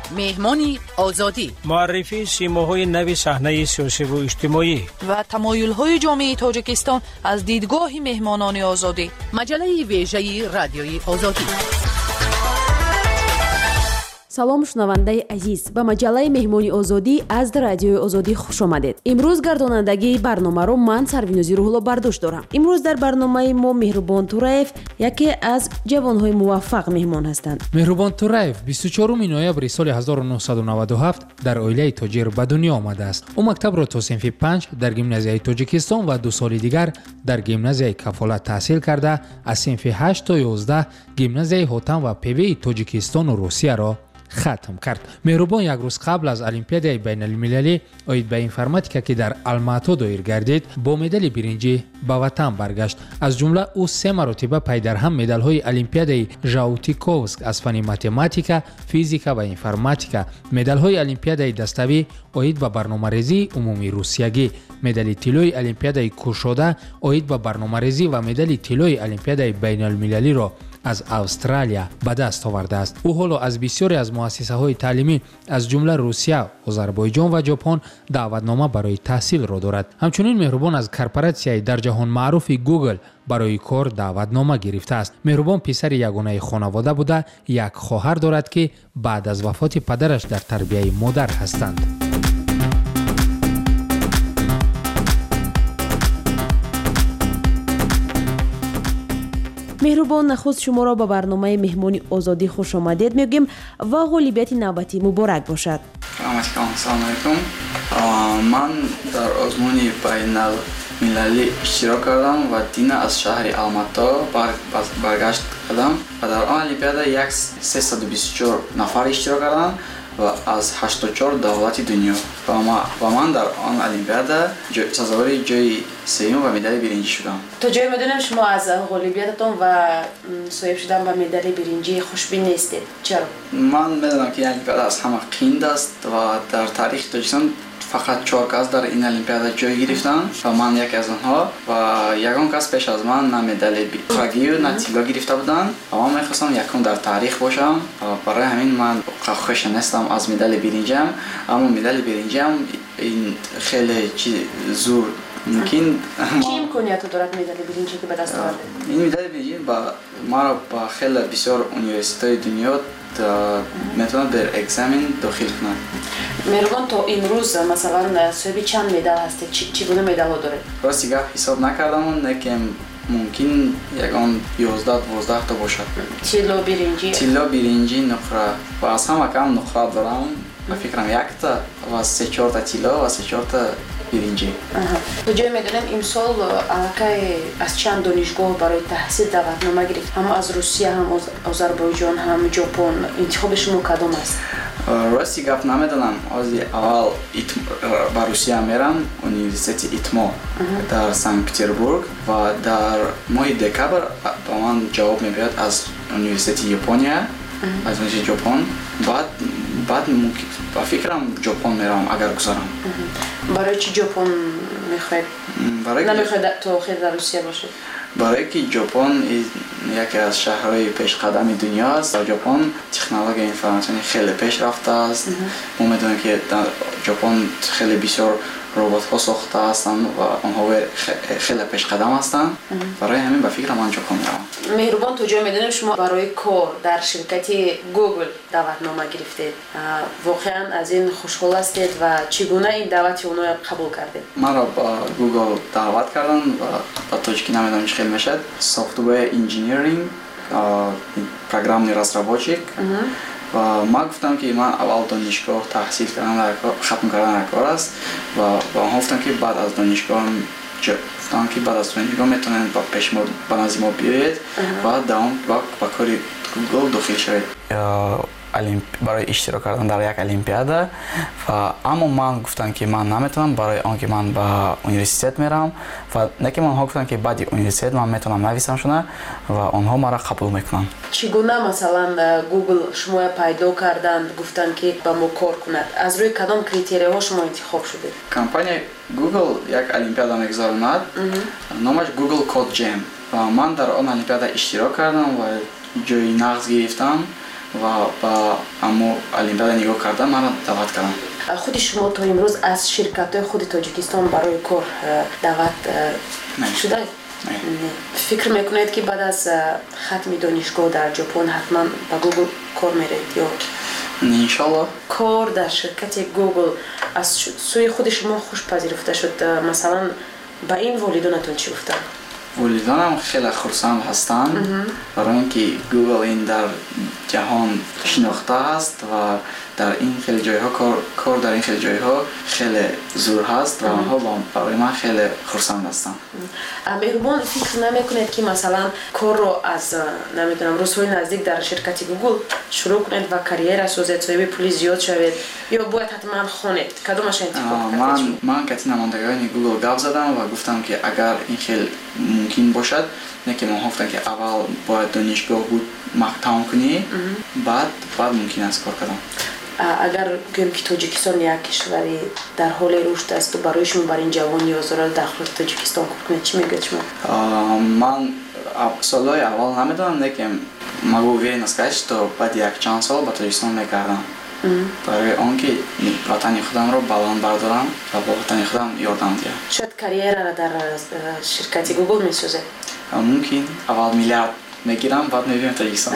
مهمانی آزادی، معرفی سیماهای نوی صحنه سیاسی و اجتماعی و تمایل‌های جامعه تاجیکستان از دیدگاه مهمانان آزادی. مجله ویژه رادیوی آزادی. салом шунавандаи азиз, ба маҷаллаи меҳмони озодӣ аз радиои озодӣ хуш омадед. имрӯз гардонандагии барномаро ман Сарвинузи Рӯҳулло бардошт дорам. имрӯз дар барномаи мо Меҳрубон Тураев яке аз ҷавонҳои муваффақ меҳмон ҳастанд. Меҳрубон Тураев 24 ноябри соли 1997 дар оилаи тоҷир ба дунё омадааст. ӯ мактабро то синфи 5 дар гимназияи Тоҷикистон ва 2 соли дигар дар гимназияи Кафолат таҳсил карда, аз синфи 8 то 11 гимназияи Ҳотам ва Певеи Тоҷикистону Русияро хатм кард. Меҳрубон як рӯз қабл аз Олимпиадаи байналмилалӣ оид ба информатика ки дар Алмато доир гардид, бо медали биринҷӣ ба ватан баргашт. аз ҷумла ӯ 3 маротиба пайдарҳам медалҳои Олимпиадаи Жаутиковск аз фани математика, физика ва информатика, медалҳои Олимпиадаи dastavӣ оид ба барномарезии умумии русиягӣ, медали тиллои Олимпиадаи Кушода оид ба барномарезӣ ва медали тиллои Олимпиадаи байналмилалиро аз Австралия ба даст овардааст. ӯ ҳоло аз бисёре аз муассисаҳои таълимӣ аз ҷумла Русия, Озарбойҷон ва Ҷопон даъватнома барои таҳсилро дорад. ҳамчунин Меҳрубон аз корпоратсияи дар ҷаҳон маъруфи Google барои кор даъватнома гирифтааст. Меҳрубон писари ягонаи хонавода буда, як хоҳар дорад ки баъд аз вафоти падараш дар тарбияи модар ҳастанд. меҳрубон, нахуст шуморо ба барномаи меҳмони озодӣ хуш омадед мегӯем ва ғолибияти навбатӣ муборак бошад. Ассалому алайкум. Ман дар озмуни байналмилалӣ иштирок кардам ва дина аз шаҳри Алмато баргашт кардам ва дар он олимпиада 324 нафар иштирок кардам ва аз 84 давлати дунё ва ман дар он олимпиада сазовари ҷои сеюм ва медали биринҷӣ шудам. то ҷое медонем шумо аз ғолибиятатон ва соҳиб шудан ба медали биринҷӣ хушбин нестед. чаро? Ман медонам ки ин олимпиада аз ҳама қиин аст ва дар таърихи Тоҷикистон фақат 4 кас дар ин олимпиада ҷой гирифтанд ва ман яке аз онҳо ва ягон кас пеш аз ман на медали нухрагию на тилло гирифта буданд ва ман мехостам якум дар таърих бошам. барои ҳамин ман хуш нестам аз медали биринҷиам, аммо медали биринҷиам ин хеле зур мумкин. чӣ имкониято дорад медали биринҷӣ ки ба даст овардед? ин медали биринҷӣ маро ба хеле бисёр университетҳои дунё метавонад бер экзамен дохил кунад. Меҳрубон, то имрӯз масалан соҳиби чанд медал ҳастед? чӣ гуна медалҳо доред? рости гап ҳисоб накардам, лекин мумкин ягон 11-12 та бошад. тилло биринҷӣ? тилло биринҷӣ, нуқра ва аз ҳама кам нуқра дорам. ба фикрам 1 та ва 3-4 та тилло ва 3-4 та биринҷӣ. то ҷое медонем имсол аллакай аз чанд донишгоҳ барои таҳсил даъватнома гирифт? ҳам аз Русия, ҳам Озарбойҷон, ҳам Ҷопон. интихоби шумо кадом аст? рости гап намедонам. ози аввал ба Русия мерам, университети ИТМО дар Санкт-Петербург ва дар моҳи декабр ба ман ҷавоб мебиёд аз университети Япония, аз университети Ҷопон. баъд ба фикрам Ҷопон мерам агар гузарам. барои чӣ Ҷопон мехоҳед? намехоҳед то охир дар Русия бошед? барое ки Ҷопон яке аз шаҳрҳои пешқадами дунё аст. дар Ҷопон технологияи информатсионӣ хеле пешрафта аст. мо медонем ки дар Ҷопон хеле бисёр роботҳо сохта ҳастанд ва онҳо хеле пешқадам ҳастанд. барои ҳамин ба фикрам ман Ҷопон меравам. меҳрубон, то ҷое медонем шумо барои кор дар ширкати Google даъватнома гирифтед. воқеан аз ин хушҳол ҳастед ва чӣ гуна ин даъвати онҳо қабул кардед? маро ба Google даъват карданд ва ба тоҷикӣ намедонам чӣ хел мешавад. software engineering, программный разработчик. ва ман гуфтам ки ман аввал донишгоҳ таҳсил кардан хатм кардан кор аст ва онҳо гуфтанд ки баъд аз донишгоҳ метавонед ба назди мо биёед ва ба кори Google дохил шавед барои иштирок кардан дар як олимпиада. ва аммо ман гуфтам ки ман наметавонам, барои он ки ман ба университет мерам ва не ки онҳо гуфтанд ки баъди университет ман метавонам нависам шуна ва онҳо маро қабул мекунанд. чӣ гуна масалан Google шумоя пайдо карданд, гуфтанд ки ба мо кор кунад? аз рӯи кадом критерияҳо шумо интихоб шудед? компания Google як олимпиада мегузаронад, номаш Google Code Jam ва ман дар он олимпиада иштирок кардам ва ҷои нағз гирифтам ва ба аммо олимпиада нигоҳ карда маро даъват кардам. худи шумо то имрӯз аз ширкатҳои худи Тоҷикистон барои кор даъват шуда? фикр мекунед ки баъд аз хатми донишгоҳ дар ҷопон ҳатман ба Google кор меред ё иншаллоҳ кор дар ширкати Google аз сӯи худи шумо хуш пазируфта шуд? Масалан ба ин волидонатон чӣ гуфтанд? волидонам хеле хурсанд ҳастанд, барои ин ки Google ин дар ҷаҳон шинохта ҳаст ва дар ин хеле ҷойҳо кор дар ин хеле ҷойҳо хеле зур ҳаст ва онҳо барои ман хеле хурсанд ҳастанд. меҳрубон фикр намекунед ки масалан корро аз намедонам рӯзҳои наздик дар ширкати Google шурӯъ кунед ва карьера созед, соҳиби пули зиёд шавед ё бояд ҳатман хонед? Кадомаш интихоб кардед? ман кати намондагони Google гап задам ва гуфтам ки агар ин хеле мумкин бошад, не ки мо гуфтам ки аввал бояд донишгоҳ буд тамом кунӣ, баъд мумкин аст кор кардан. агар гӯем ки Тоҷикистон як кишвари дар ҳоли рушд аст ва барои шумо бар ин ҷавон ниёз дорад дахлоти Тоҷикистон кор кунед, чӣ мегӯед шумо? ман солҳои аввал намедонам, лекин магу уверен аст то баъди якчанд сол ба Тоҷикистон мекардам, барои он ки ватани худамро баланд бардорам ва ба ватани худам ёрдам диҳам. шояд карьерара дар ширкати Google месозед? мумкин аввал миллиард мегирам, баъд мебиём Тоҷикистон.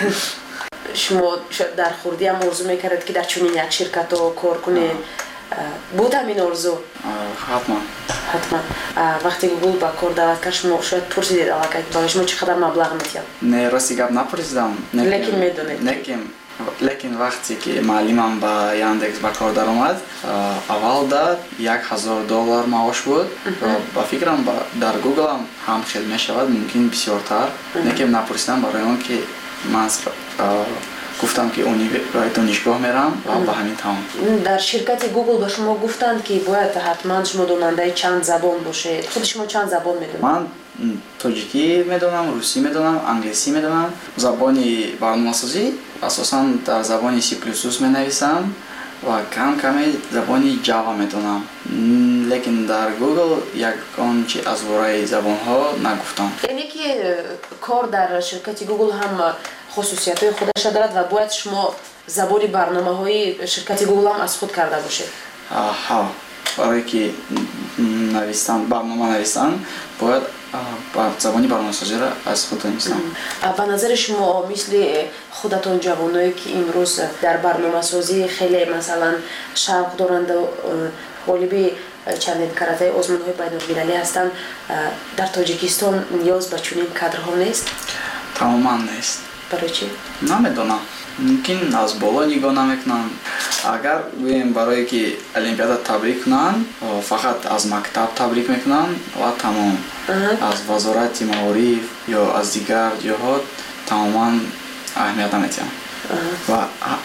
шумо шояд дар хурдиам орзу мекардед ки дар чунин як ширкато кор кунед? буд ҳамин орзу? ҳатман. вақте Google ба кор даъват кард, шумо шояд пурсидед аллакай барои шумо чӣ қадар маблағ метиҳад? не, рости гап напурсидам, лекин медонед? лекин вақте ки маълимам ба Яндекс ба кор даромад, аввалда $1000 маош буд ва ба фикрам дар Google ҳам хел мешавад, мумкин бисёртар, лекин напурсидам барои он ки ман гуфтам ки донишгоҳ мерам ва ба ҳамин тамом. дар ширкати Google ба шумо гуфтанд ки бояд ҳатман шумо донандаи чанд забон бошед? худи шумо чанд забон медонед? ман тоҷикӣ медонам, русӣ медонам, англисӣ медонам, забони барномасозӣ асосан дар забони C++ менависам ва каме забони Java медонам, лекин дар Google ягон чи аз вораи забонҳо нагуфтам. яъне ки кор дар ширкати Google ҳам хусусиятҳои худаша дорад ва бояд шумо забони барномаҳои ширкати Google ҳам аз худ карда бошед? ҳа, барое ки барнома нависам бояд забони барномасозиро аз худ нависам. ба назари шумо мисли худатон ҷавоное ки имрӯз дар барномасозӣ хеле масалан шавқ доранду ғолиби чандин каратаи озмунҳои байнулмилалӣ ҳастанд, дар Тоҷикистон ниёз ба чунин кадрҳо нест? Тамоман нест. барои чӣ? Намедонам, мумкин аз боло нигоҳ намекунанд. агар гӯем барое ки олимпиада табрик кунанд, фақат аз мактаб табрик мекунанд ва тамом, аз вазорати маориф ё аз дигар ҷоҳо тамоман аҳамият наметиҳам. ва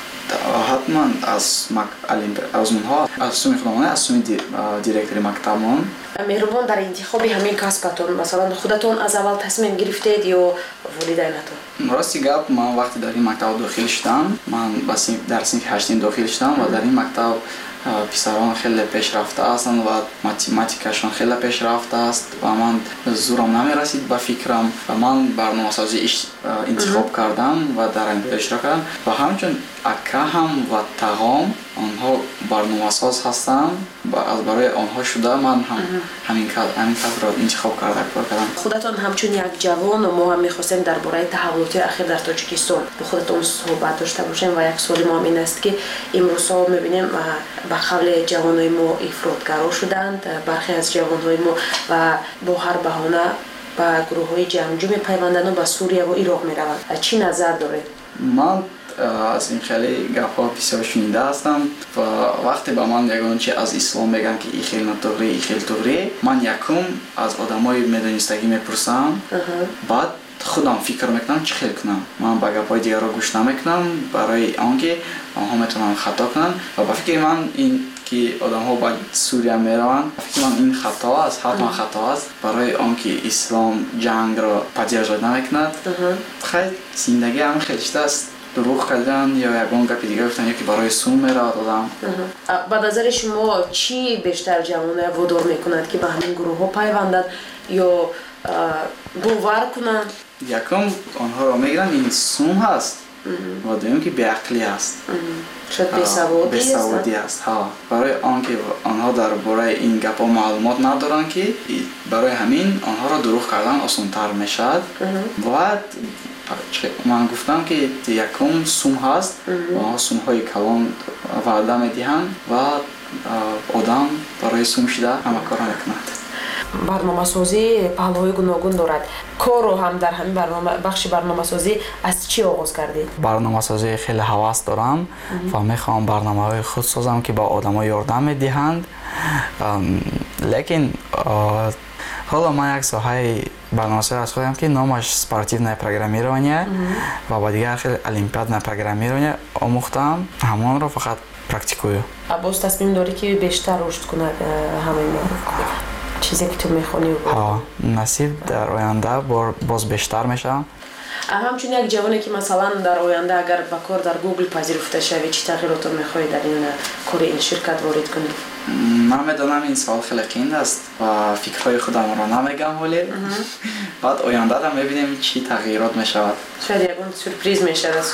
ҳатман аз озмунҳо аз сумми худамона, аз сумми директори мактабмон. меҳрубон дар интихоби ҳамин касбатон масалан худатон аз аввал тасмим гирифтед ё волидайнатон? рости гап, ман вақте дар ин мактаб дохил шудам, ман дар синфи 8 дохил шудам ва дар ин мактаб писарон хеле пешрафта ҳастанд ва математикашон хеле пешрафта аст ва ман зурам намерасид ба фикрам ва ман барномасозӣ интихоб кардам ва дар олимпиада иштирок кардам ва ҳамчун акаҳам ва тағом онҳо барномасоз ҳастанд. аз барои онҳо шуда ман ҳамин касбро интихоб карда кор кардам. худатон ҳамчун як ҷавон мо ҳам мехостем дар бораи таҳаввулоти ахир дар Тоҷикистон бо худатон суҳбат дошта бошем ва як суоли мо ин аст ки имрӯзҳо мебинем ба қавли ҷавонои мо ифротгаро шуданд, бархе аз ҷавонҳои мо ва бо ҳар баҳона ба гурӯҳҳои ҷангҷӯ мепайванданд ва ба Сурия ва Ироқ мераванд. чӣ назар доред? ман аз ин хеле гапҳо бисёр шунида ҳастам ва вақте ба ман ягон чи аз ислом мегӯянд ки ин хел нотуғри, ин хел туғри, ман якум аз одамои медонистагӣ мепурсам, баъд худам фикр мекунам чӣ хел кунам. ман ба гапҳои дигарро гӯш намекунам барои он ки онҳо метавонанд хато кунанд ва ба фикри ман ин ки одамҳо ба Сурия мераванд, ба фикри ман ин хато аст, ҳатман хато аст, барои он ки ислом ҷангро паддерживать намекунад. хай зиндагӣ ҳам хелишта аст, дурӯғ кардан ё ягон гапи дигар гуфтан ё ки барои сум меравад одам. ба назари шумо чӣ бештар ҷавонҳои водор мекунад ки ба ҳамин гурӯҳҳо пайвандад ё бовар кунанд? якум онҳоро мегиранд ин сум ҳаст و دوم که بی‌عقلی است. شاید بی‌سوادی است. برای آنکه آنها درباره این گپ‌ها معلومات ندارند که برای همین آنها را دروغ کردن آسان‌تر میشد. و من گفتم که یکم سوم هست و آنها سوم‌های کلان وعده می‌دهند و آدم برای سوم شده همه کار می‌کند. барномасозӣ паҳлуҳои гуногун дорад. корро ҳам дар ҳамин бахши барномасозӣ аз чӣ оғоз кардед? барномасозӣ хеле ҳавас дорам ва мехоҳам барномаҳои худ созам ки ба одамҳо ёрдам медиҳанд. Лекин ҳоло ман як соҳаи барномасозӣ аз худам ки номаш спортивное программирование ва ба дигар хеле олимпиадное программирование омӯхтам. ҳамонро фақат практикую. боз тасмим дорӣ ки бештар рушд кунад ҳамаи чизе ки ту мехонӣ? насиб дар оянда боз бештар мешавам. ҳамчун як ҷавоне ки масалан дар оянда агар ба кор дар Google пазируфта шавӣ, чӣ тағйиротро мехоҳӣ дар ин кори ин ширкат ворид кунӣ? ман медонам ин савол хеле қиин аст ва фикрҳои худамро намегам, вале баъд ояндада мебинем чӣ тағйирот мешавад. шояд ягон сюрприз мешавад.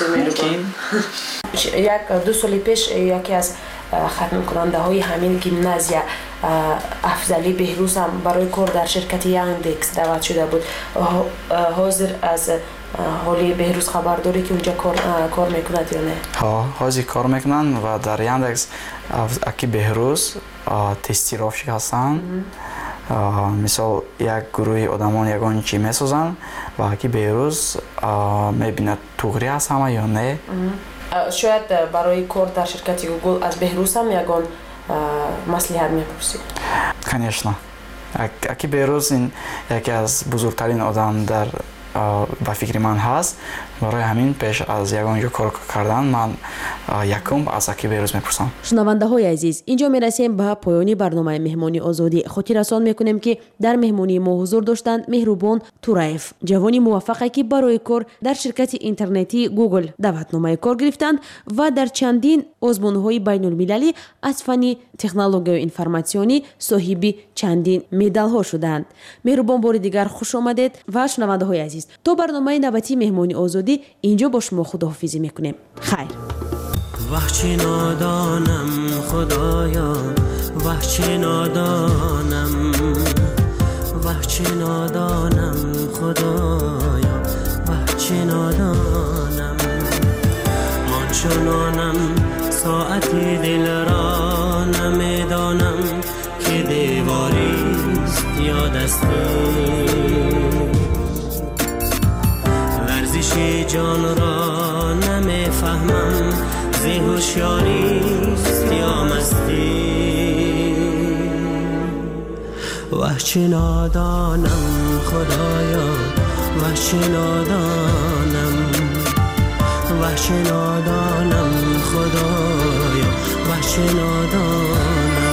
як 2 соли пеш яке аз хатмкунандаҳои ҳамин гимназия афзалӣ беҳрӯз ҳам барои кор дар ширкати Яндекс даъват шуда буд. ҳозир аз ҳоли беҳрӯз хабар дорӣ ки унҷа кор мекунад ё не? ҳозир кор мекунанд ва дар Яндекс аки беҳрӯз тестировщик ҳастанд. мисол як гурӯҳи одамон ягон чӣ месозанд ва аки беҳрӯз мебинад туғри аст ҳама ё не. шояд барои кор дар ширкати Google аз беҳрӯз ҳам ягон маслиҳат мепурсид? Конечно. Аки беҳрӯз ин яке аз бузургтарин одам дар ба фикри ман ҳаст. барои ҳамин пеш аз ягон ҷо кор кардан ман якум аз аки беҳрӯз мепурсам. шунавандаҳои азиз, инҷо мерасем ба поёни барномаи меҳмони озодӣ. хотиррасон мекунем ки дар меҳмонии мо ҳузур доштанд Меҳрубон Тураев, ҷавони муваффақе ки барои кор дар ширкати интернетии Google даъватномаи кор гирифтанд ва дар чандин озмунҳои байнулмилалӣ аз фанни технологияю информатсионӣ соҳиби чандин медалҳо шуданд. Меҳрубон бори дигар хуш омадед ва шунавандаҳои азиз, то барномаи навбатии меҳмони озодӣ اینجا با شما خداحافظی میکنیم. خیر. وحچه نادانم خدایا، وحچه نادانم، وحچه نادانم خدایا، وحچه نادانم. من چنانم ساعتی دل را نمیدانم که دیواریست یا دستی. ورزش جان را نمیفهمم، زی هوشیاریست یا مستی. وحچه نادانم خدایا، وحچه نادانم، وحچه نادانم خدایا، وحچه نادانم.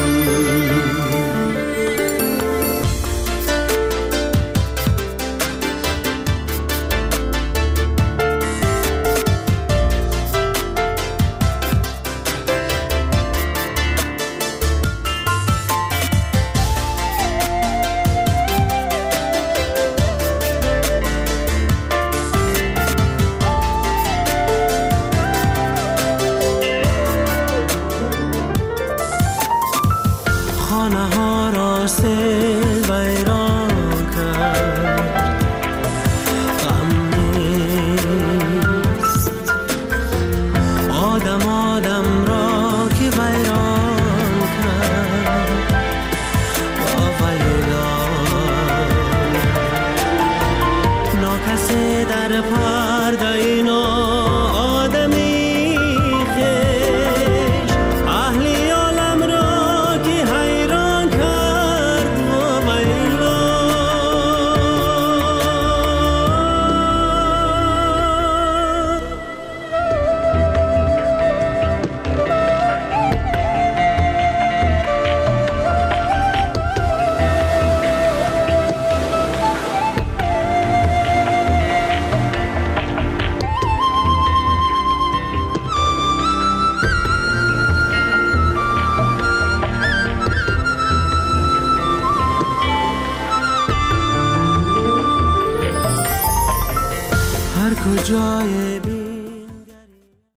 کجای